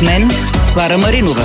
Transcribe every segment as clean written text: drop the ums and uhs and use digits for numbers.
мен, Клара Маринова.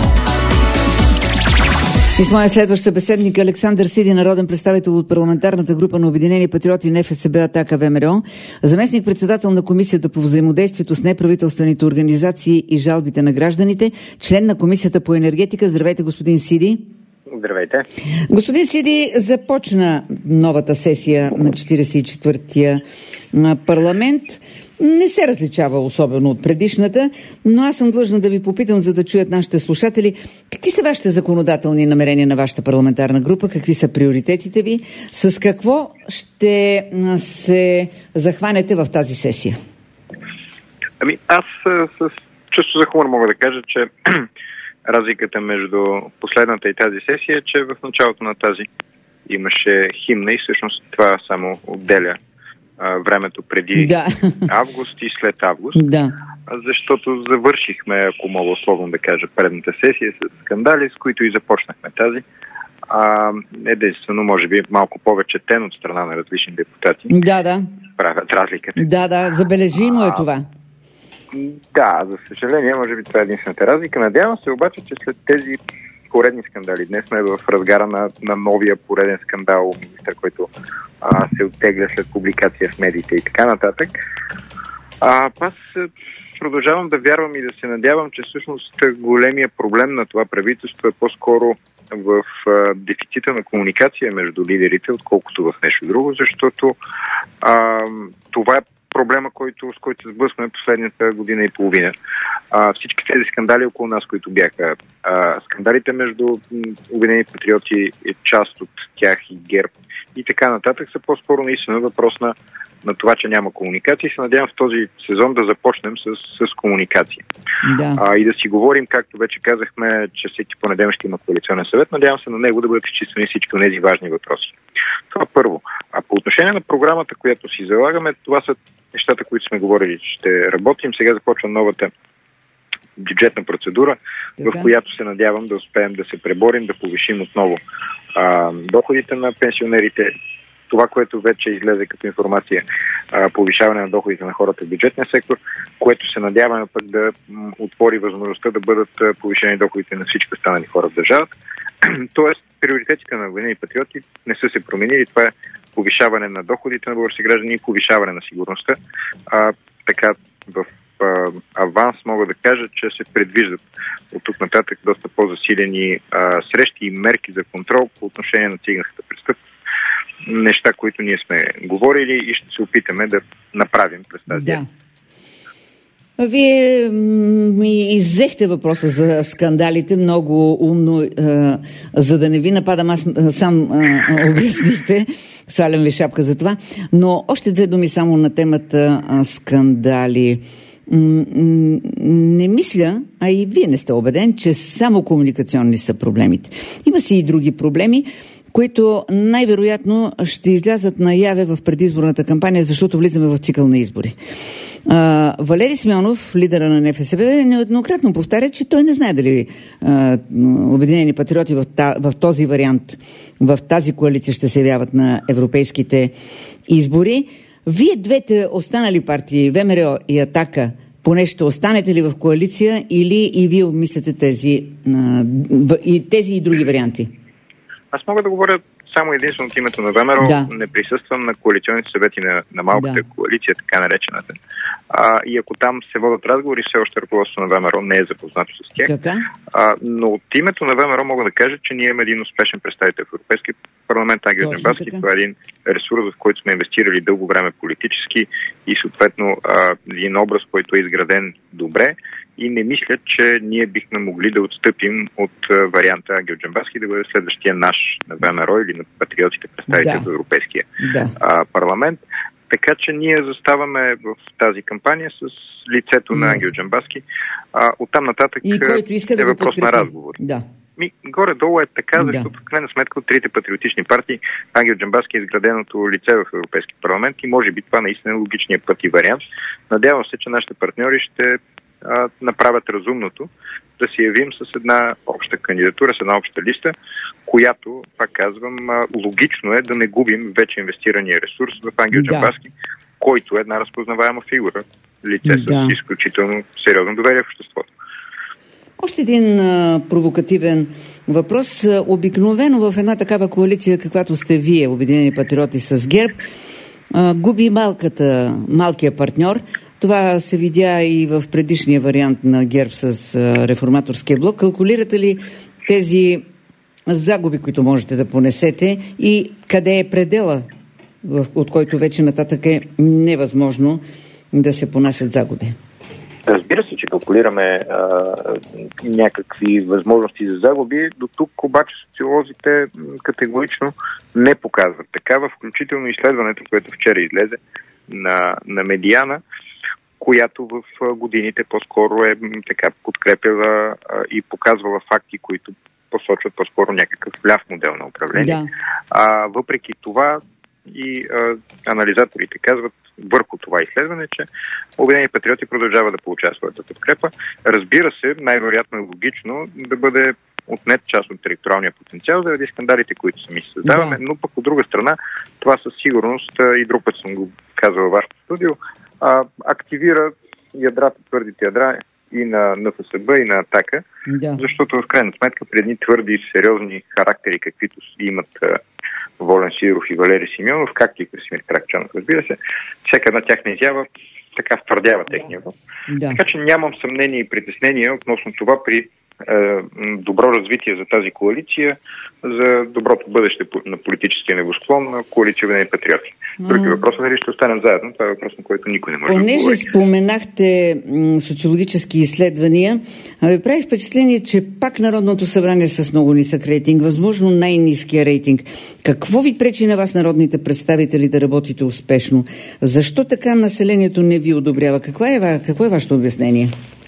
И с моя следващ събеседник Александър Сиди, народен представител от парламентарната група на Обединени патриоти, НФСБ, Атака, ВМРО, заместник-председател на Комисията по взаимодействието с неправителствените организации и жалбите на гражданите, член на Комисията по енергетика. Здравейте, господин Сиди. Здравейте. Господин Сиди, започна новата сесия на 44-тия парламент. Не се различава особено от предишната, но аз съм длъжна да ви попитам, за да чуят нашите слушатели, какви са вашите законодателни намерения на вашата парламентарна група, какви са приоритетите ви, с какво ще се захванете в тази сесия? Аз с чувство за хумор мога да кажа, че разликата между последната и тази сесия е, че в началото на тази имаше химна и всъщност това само отделя времето преди август и след август, защото завършихме, ако мога условно да кажа, предната сесия с скандали, с които и започнахме тази. Единствено, може би, малко повече тен от страна на различни депутати правят разликата. Забележимо е това. Да, за съжаление, може би това е единствената разлика. Надявам се обаче, че след тези поредни скандали, днес сме в разгара на новия пореден скандал, министър, който се оттегля след публикация в медиите и така нататък. Аз продължавам да вярвам и да се надявам, че всъщност големия проблем на това правителство е по-скоро в дефицита на комуникация между лидерите, отколкото в нещо друго, защото това е проблема, с който се сблъскваме последната година и половина. Всички тези скандали около нас, които бяха скандалите между Обединени патриоти, част от тях и ГЕРБ и така нататък, са по-скоро наистина въпрос на това, че няма комуникация и се надявам в този сезон да започнем с комуникация. И да си говорим, както вече казахме, че всеки понеделник ще има коалиционен съвет, надявам се на него да бъдат изчистени всички от тези важни въпроси. Това първо. А по отношение на програмата, която си залагаме, това са нещата, които сме говорили, че ще работим. Сега започва новата бюджетна процедура, в която се надявам да успеем да се преборим, да повишим отново доходите на пенсионерите. Това, което вече излезе като информация, повишаване на доходите на хората в бюджетния сектор, което се надяваме пък да отвори възможността да бъдат повишени доходите на всички останали хора в държавата. Тоест, приоритетите на Обединени патриоти не са се променили. Това е повишаване на доходите на български граждани и повишаване на сигурността. Така в аванс мога да кажа, че се предвиждат от тук нататък доста по-засилени срещи и мерки за контрол по отношение на циганската престъпност. Неща, които ние сме говорили и ще се опитаме да направим през тази ден. Вие ми иззехте въпроса за скандалите много умно, за да не ви нападам, аз сам обяснихте, свалям ви шапка за това, но още две думи само на темата скандали. Не мисля, а и вие не сте убеден, че само комуникационни са проблемите. Има си и други проблеми, които най-вероятно ще излязат наяве в предизборната кампания, защото влизаме в цикъл на избори. Валери Симеонов, лидера на НФСБ, нееднократно повтаря, че той не знае дали Обединени патриоти в този вариант, в тази коалиция ще се явяват на европейските избори. Вие двете останали партии, ВМРО и Атака, поне ще останете ли в коалиция или и вие обмисляте тези и други варианти? Аз мога да говоря само единствено от името на ВМРО. Не присъствам на коалиционните съвети на малката коалиция, така наречената. И ако там се водят разговори, все още ръководството на ВМРО не е запознато с тях. Но от името на ВМРО мога да кажа, че ние имаме един успешен представител в Европейския парламент, Ангел Джамбазки. Това е един ресурс, в който сме инвестирали дълго време политически и съответно един образ, който е изграден добре. И не мисля, че ние бихме могли да отстъпим от варианта Ангел Джамбазки да бъде следващия наш на ВМРО или на патриотите представители в Европейския парламент. Така че ние заставаме в тази кампания с лицето на Ангел Джамбазки. Оттам нататък е въпрос на разговор. Горе-долу е така, защото в крайна сметка от трите патриотични партии Ангел Джамбазки е изграденото лице в Европейски парламент и може би това наистина е логичният път и вариант. Надявам се, че нашите партньори ще направят разумното да се явим с една обща кандидатура, с една обща листа, която, пак казвам, логично е да не губим вече инвестирания ресурс в Ангел Джамбазки, който е една разпознаваема фигура, лице с изключително сериозно доверие в обществото. Още един провокативен въпрос. Обикновено в една такава коалиция, каквато сте вие, Обединени патриоти с ГЕРБ, губи малкия партньор. Това се видя и в предишния вариант на ГЕРБ с реформаторския блок. Калкулирате ли тези загуби, които можете да понесете и къде е предела, от който вече нататък е невъзможно да се понасят загуби? Разбира се, че калкулираме някакви възможности за загуби. До тук обаче социолозите категорично не показват такава, включително изследването, което вчера излезе на Медиана, която в годините по-скоро е така подкрепила и показвала факти, които посочват по-скоро някакъв ляв модел на управление. Да. Въпреки това и анализаторите казват върху това изследване, че Обединени патриоти продължава да получава своята подкрепа. Разбира се, най-вероятно е логично да бъде отнет част от електоралния потенциал заради скандалите, които сами създаваме, но пък от друга страна, това със сигурност, и друг път съм го казал във вашето студио, активира ядрата, твърдите ядра и на НФСБ, и на Атака, защото в крайна сметка при едни твърди и сериозни характери, каквито имат Волен Сидеров и Валери Симеонов, както и Красимир Каракачанов, разбира се, всяка една тяхна изява така втвърдява техния вот. Така че нямам съмнение и притеснение относно това при добро развитие за тази коалиция, за доброто бъдеще на политическия небосклон на коалиция Обединени патриоти. Други въпрос е дали ще останем заедно. Това е въпрос, на който никой не може да говори. Понеже споменахте социологически изследвания, прави впечатление, че пак Народното събрание с много нисък рейтинг, възможно най-ниския рейтинг. Какво ви пречи на вас, народните представители, да работите успешно? Защо така населението не ви одобрява? Какво е вашето обяснение?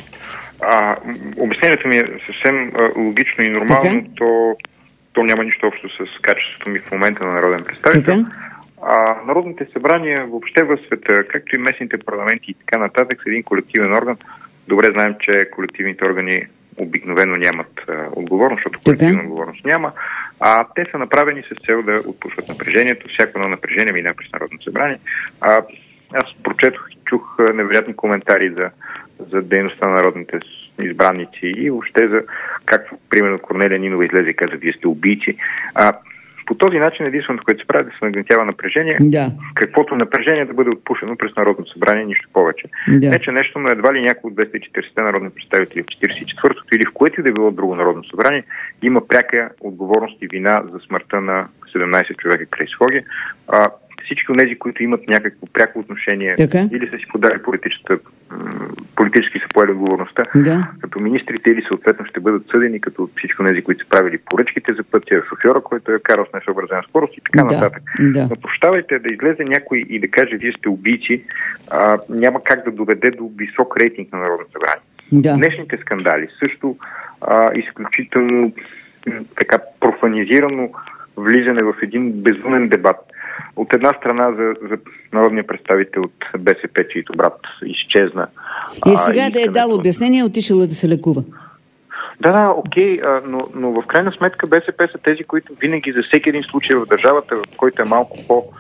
Обяснението ми е съвсем логично и нормално. То няма нищо общо с качеството ми в момента на народен представител. Народните събрания въобще в света, както и местните парламенти и така нататък, са един колективен орган. Добре знаем, че колективните органи обикновено нямат отговорност, защото колективна отговорност няма. Те са направени с цел да отпушват напрежението. Всяко едно напрежение мина през Народното събрание. Аз прочетох и чух невероятни коментари за дейността на народните избранници и въобще за, както примерно Корнелия Нинова излезе и каза, вие сте убийци. По този начин единственото, което се прави, да се нагнетява напрежение, каквото напрежение да бъде отпушено през Народното събрание, нищо повече. Не, че нещо, но едва ли някой от 240 народни представители в 44-то или в което и да било друго Народно събрание има пряка отговорност и вина за смъртта на 17 човека край Своге. Всички от тези, които имат някакво пряко отношение или са си подали политически са поели отговорността, като министрите или съответно ще бъдат съдени, като всички от тези, които са правили поръчките за пътя, шофьора, който е карал с несъобразена скорост и така нататък. Но прощавайте, да излезе някой и да каже, вие сте убийци, няма как да доведе до висок рейтинг на Народното събрание. Днешните скандали също изключително така профанизирано влизане в един безумен дебат. От една страна за народния представител от БСП, чието брат изчезна. И сега да е дал обяснение, отишъл да се лекува. Окей, но в крайна сметка БСП са тези, които винаги за всеки един случай в държавата, в който е малко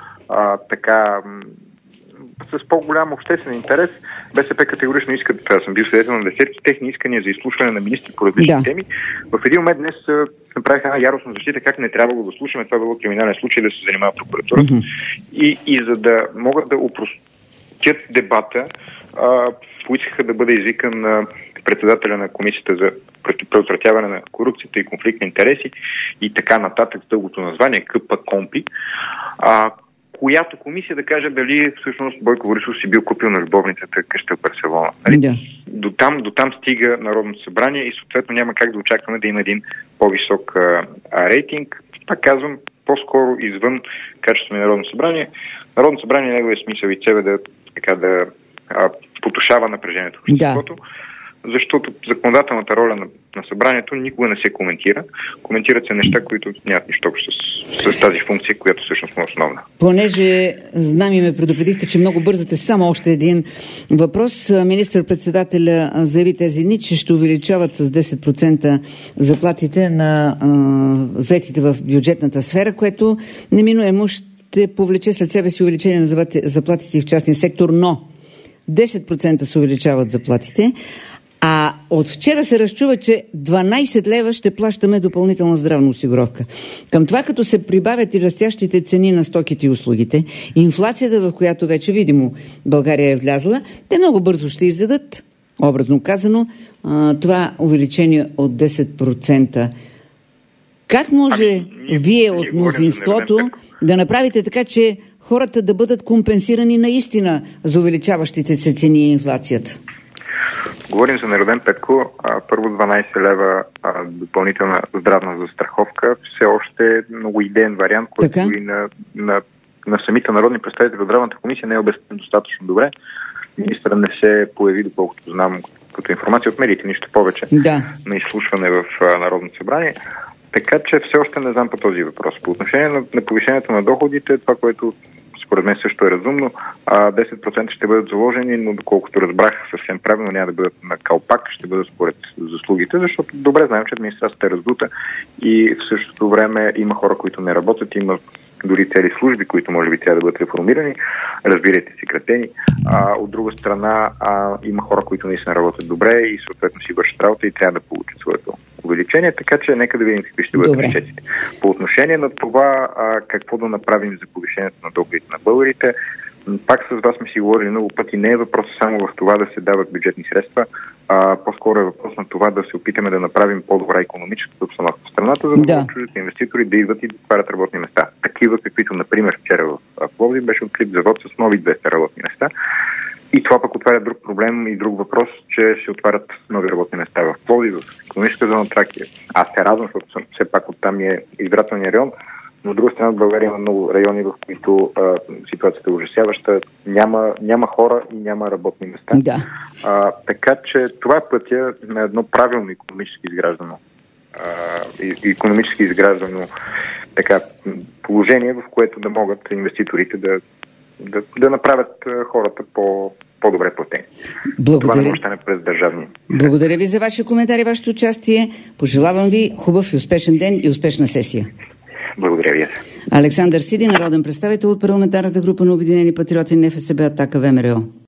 с по-голям обществен интерес, БСП категорично искат, съм бил свидетел на десетки техни искания за изслушване на министри по различни теми. В един момент днес направиха една яростна защита, как не трябвало да слушаме, това било криминален случай, да се занимава прокуратурата. И за да могат да упростят дебата, поискаха да бъде извикан председателя на комисията за предотвратяване на корупцията и конфликт на интереси и така нататък, дългото название КПКОНПИ, която комисия да каже дали всъщност Бойко Борисов си бил купил на любовницата къща в Барселона. До там стига Народното събрание и съответно няма как да очакваме да има един по-висок рейтинг. Пак казвам, по-скоро извън качеството на Народно събрание. Народно събрание неговия смисъл и цел е да потушава напрежението в обществото. Защото законодателната роля на събранието никога не се коментира. Коментират се неща, които нямат нищо общо с тази функция, която всъщност е основна. Понеже знам и ме предупредихте, че много бързате, само още един въпрос. Министър-председателя заяви тези дни, че ще увеличават с 10% заплатите на заетите в бюджетната сфера, което неминуемо ще повлече след себе си увеличение на заплатите в частния сектор, но 10% се увеличават заплатите, а от вчера се разчува, че 12 лева ще плащаме допълнителна здравна осигуровка. Към това, като се прибавят и растящите цени на стоките и услугите, инфлацията, в която вече видимо България е влязла, те много бързо ще изядат, образно казано, това увеличение от 10%. Как може вие от мнозинството да направите така, че хората да бъдат компенсирани наистина за увеличаващите се цени и инфлацията? Говорим за Нероден Петко. Първо 12 лева допълнителна здравна застраховка. Все още е много идеен вариант, който и на самите народни представители от Здравната комисия не е обяснен достатъчно добре. Министърът не се появи, доколкото знам, като информация от медиите, нищо повече на изслушване в Народното събрание. Така че все още не знам по този въпрос. По отношение на повишението на доходите, това, което според мен също е разумно, 10% ще бъдат заложени, но доколкото разбрах съвсем правилно, няма да бъдат на калпак, ще бъдат според заслугите, защото добре знаем, че администрацията е раздута и в същото време има хора, които не работят, има дори цели служби, които може би трябва да бъдат реформирани, разбирайте си, кратени. От друга страна има хора, които наистина работят добре и съответно си вършат работа и трябва да получат своето увеличение, така че нека да видим какви ще бъдат разчетите. По отношение на това какво да направим за повишението на доходите на българите, пак с вас сме си говорили много пъти, не е въпрос само в това да се дават бюджетни средства, по-скоро е въпрос на това да се опитаме да направим по-добра икономическата обстановка в страната, за да чуждите инвеститори да идват и да отварят работни места. Такива, каквито, например, вчера в Пловдив беше открит завод с нови 200 работни места. И това пък отваря друг проблем и друг въпрос, че се отварят нови работни места в Пловдив, в икономическа зона Тракия. Аз се радвам, защото все пак оттам е избирателния район, но от друга страна в България има много райони, в които ситуацията е ужасяваща. Няма хора и няма работни места. Така че това е пътя на едно правилно икономически изграждано положение, в което да могат инвеститорите да направят хората по-добре платени. Благодаря. Това не остане през държавни. Благодаря ви за вашия коментар и вашето участие. Пожелавам ви хубав и успешен ден и успешна сесия. Благодаря ви. Александър Сиди, народен представител от парламентарната група на Обединени патриоти, НФСБ, Атака, ВМРО.